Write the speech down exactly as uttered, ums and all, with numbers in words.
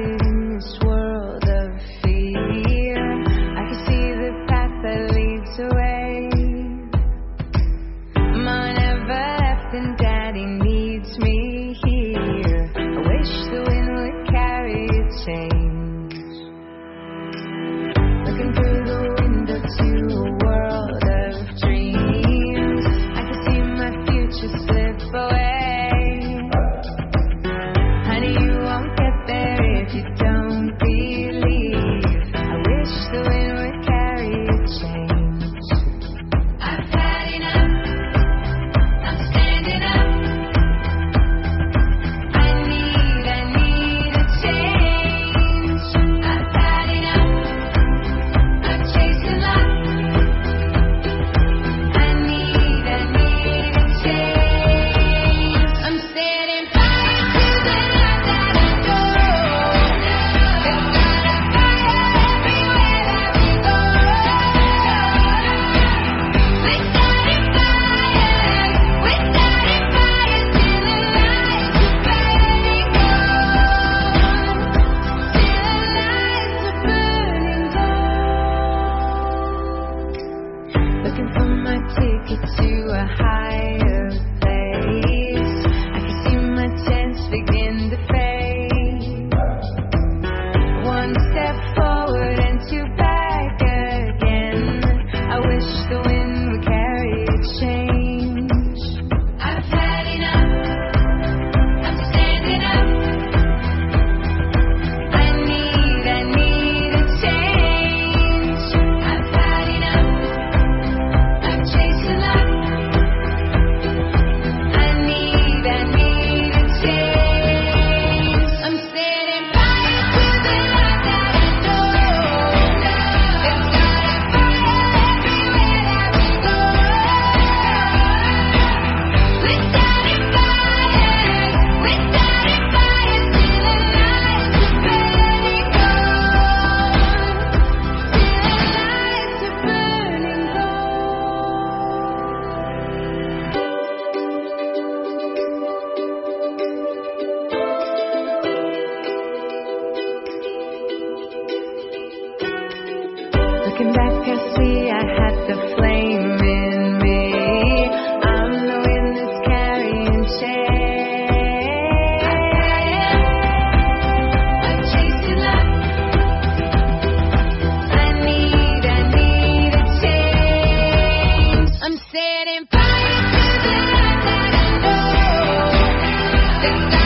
distracted in this world of fear. I can see the path that leads away. Mom never left and Daddy needs me here. I wish the wind would carry a change. Looking through the window to a world of dreams. I can see my future slip away. Honey, you won't get there if you don't believe. I wish the wind would carry a change. I've had enough. I'm standing up. I need, I need a change. I've had enough. I've chased a lot. I need, I need a change. I'm setting fire to the light that I know. There's not a fire everywhere that we go. We're starting fires, we're starting fires till the lights are burning gold. Till the lights are burning gold. Looking for my ticket to a higher place. I can see my chance begin to fade. One step forward and two back again. I wish the wind would carry a change. I've had enough. I'm standing up. I need, I need a change. I've had enough. I've chased a lot. I need, I need a change. I'm setting fire to the light that I know. There's not a fire everywhere that we go. We're starting fires, we're starting fires till the lights are burning gold. Looking back, I see I had the flame in me. I'm the wind that's carrying change. I've chased a lot. I need, I need a change. I'm setting fire to the light that I know. There's